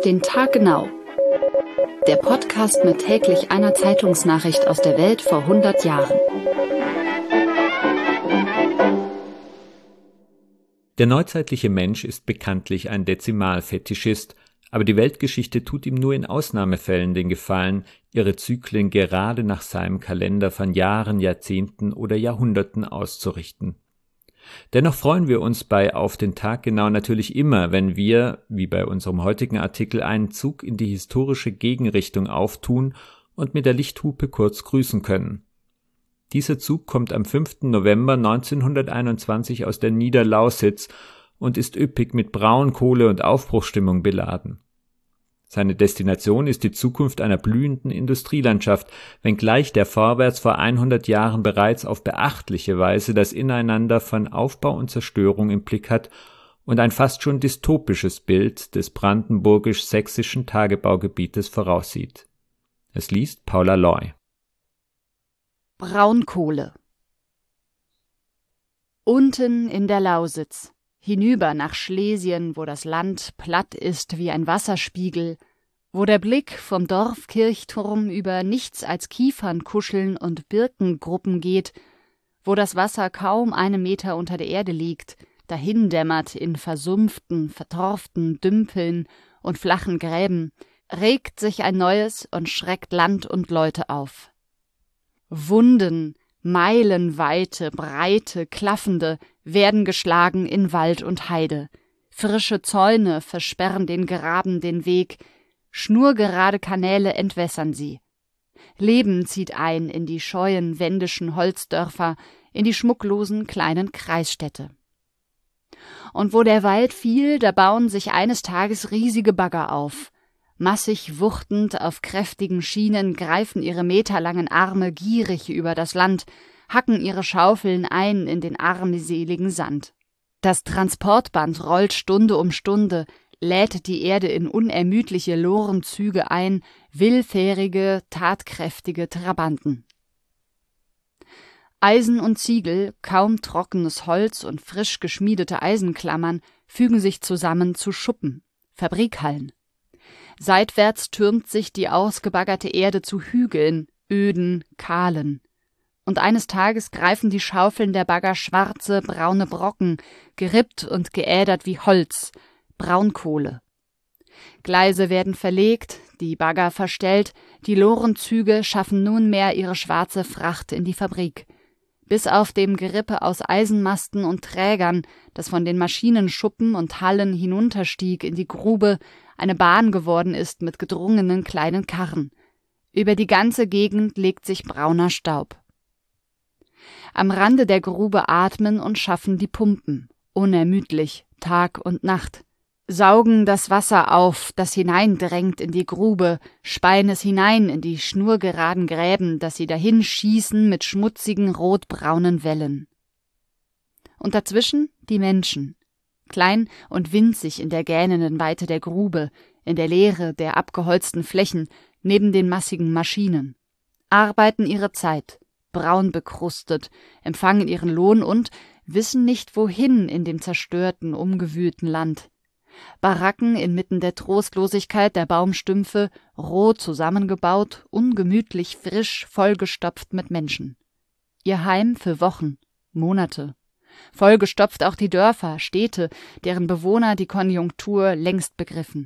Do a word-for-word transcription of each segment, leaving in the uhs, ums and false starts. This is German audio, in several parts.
den Tag genau. Der Podcast mit täglich einer Zeitungsnachricht aus der Welt vor hundert Jahren. Der neuzeitliche Mensch ist bekanntlich ein Dezimalfetischist, aber die Weltgeschichte tut ihm nur in Ausnahmefällen den Gefallen, ihre Zyklen gerade nach seinem Kalender von Jahren, Jahrzehnten oder Jahrhunderten auszurichten. Dennoch freuen wir uns bei Auf den Tag genau natürlich immer, wenn wir, wie bei unserem heutigen Artikel, einen Zug in die historische Gegenrichtung auftun und mit der Lichthupe kurz grüßen können. Dieser Zug kommt am fünften November neunzehnhunderteinundzwanzig aus der Niederlausitz und ist üppig mit Braunkohle und Aufbruchsstimmung beladen. Seine Destination ist die Zukunft einer blühenden Industrielandschaft, wenngleich der Vorwärts vor hundert Jahren bereits auf beachtliche Weise das Ineinander von Aufbau und Zerstörung im Blick hat und ein fast schon dystopisches Bild des brandenburgisch-sächsischen Tagebaugebietes voraussieht. Es liest Paula Loy. Braunkohle. Unten in der Lausitz, hinüber nach Schlesien, wo das Land platt ist wie ein Wasserspiegel, wo der Blick vom Dorfkirchturm über nichts als Kiefernkuscheln und Birkengruppen geht, wo das Wasser kaum einen Meter unter der Erde liegt, dahindämmert in versumpften, vertorften Dümpeln und flachen Gräben, regt sich ein neues und schreckt Land und Leute auf. Wunden, meilenweite, breite, klaffende, werden geschlagen in Wald und Heide. Frische Zäune versperren den Graben den Weg, schnurgerade Kanäle entwässern sie. Leben zieht ein in die scheuen wendischen Holzdörfer, in die schmucklosen kleinen Kreisstädte. Und wo der Wald fiel, da bauen sich eines Tages riesige Bagger auf. Massig wuchtend auf kräftigen Schienen greifen ihre meterlangen Arme gierig über das Land, hacken ihre Schaufeln ein in den armseligen Sand. Das Transportband rollt Stunde um Stunde, lädt die Erde in unermüdliche Lorenzüge ein, willfährige, tatkräftige Trabanten. Eisen und Ziegel, kaum trockenes Holz und frisch geschmiedete Eisenklammern fügen sich zusammen zu Schuppen, Fabrikhallen. Seitwärts türmt sich die ausgebaggerte Erde zu Hügeln, öden, kahlen. Und eines Tages greifen die Schaufeln der Bagger schwarze, braune Brocken, gerippt und geädert wie Holz, Braunkohle. Gleise werden verlegt, die Bagger verstellt, die Lorenzüge schaffen nunmehr ihre schwarze Fracht in die Fabrik. Bis auf dem Gerippe aus Eisenmasten und Trägern, das von den Maschinenschuppen und Hallen hinunterstieg in die Grube, eine Bahn geworden ist mit gedrungenen kleinen Karren. Über die ganze Gegend legt sich brauner Staub. Am Rande der Grube atmen und schaffen die Pumpen, unermüdlich, Tag und Nacht, saugen das Wasser auf, das hineindrängt in die Grube, speien es hinein in die schnurgeraden Gräben, dass sie dahin schießen mit schmutzigen, rotbraunen Wellen. Und dazwischen die Menschen, klein und winzig in der gähnenden Weite der Grube, in der Leere der abgeholzten Flächen, neben den massigen Maschinen, arbeiten ihre Zeit, braun bekrustet, empfangen ihren Lohn und wissen nicht wohin in dem zerstörten, umgewühlten Land. Baracken inmitten der Trostlosigkeit der Baumstümpfe, roh zusammengebaut, ungemütlich frisch, vollgestopft mit Menschen. Ihr Heim für Wochen, Monate. Vollgestopft auch die Dörfer, Städte, deren Bewohner die Konjunktur längst begriffen.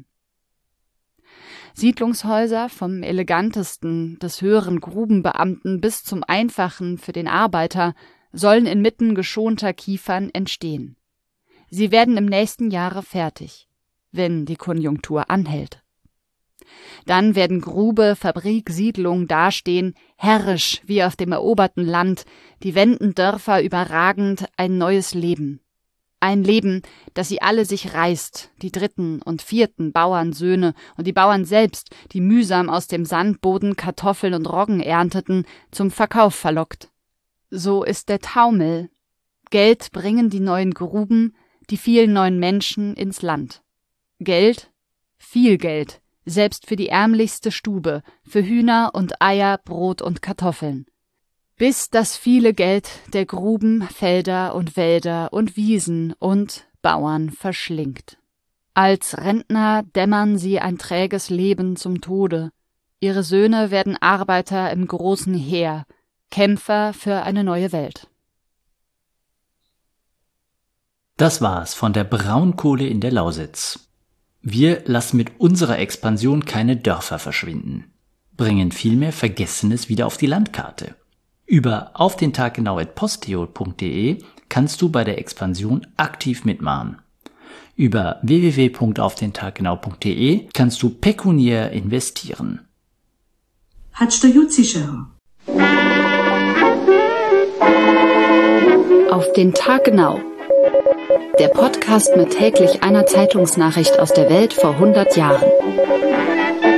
Siedlungshäuser vom elegantesten des höheren Grubenbeamten bis zum einfachen für den Arbeiter sollen inmitten geschonter Kiefern entstehen. Sie werden im nächsten Jahre fertig, wenn die Konjunktur anhält. Dann werden Grube, Fabrik, Siedlung dastehen, herrisch wie auf dem eroberten Land, die Wendendörfer überragend, ein neues Leben. Ein Leben, das sie alle sich reißt, die dritten und vierten Bauernsöhne und die Bauern selbst, die mühsam aus dem Sandboden Kartoffeln und Roggen ernteten, zum Verkauf verlockt. So ist der Taumel. Geld bringen die neuen Gruben, die vielen neuen Menschen ins Land. Geld, viel Geld, selbst für die ärmlichste Stube, für Hühner und Eier, Brot und Kartoffeln. Bis das viele Geld der Gruben, Felder und Wälder und Wiesen und Bauern verschlingt. Als Rentner dämmern sie ein träges Leben zum Tode. Ihre Söhne werden Arbeiter im großen Heer, Kämpfer für eine neue Welt. Das war's von der Braunkohle in der Lausitz. Wir lassen mit unserer Expansion keine Dörfer verschwinden, bringen vielmehr Vergessenes wieder auf die Landkarte. Über auf den Tag genau at posteo punkt de kannst du bei der Expansion aktiv mitmachen. Über w w w punkt auf den tag genau punkt de kannst du pekuniär investieren. Auf den Tag genau. Der Podcast mit täglich einer Zeitungsnachricht aus der Welt vor hundert Jahren.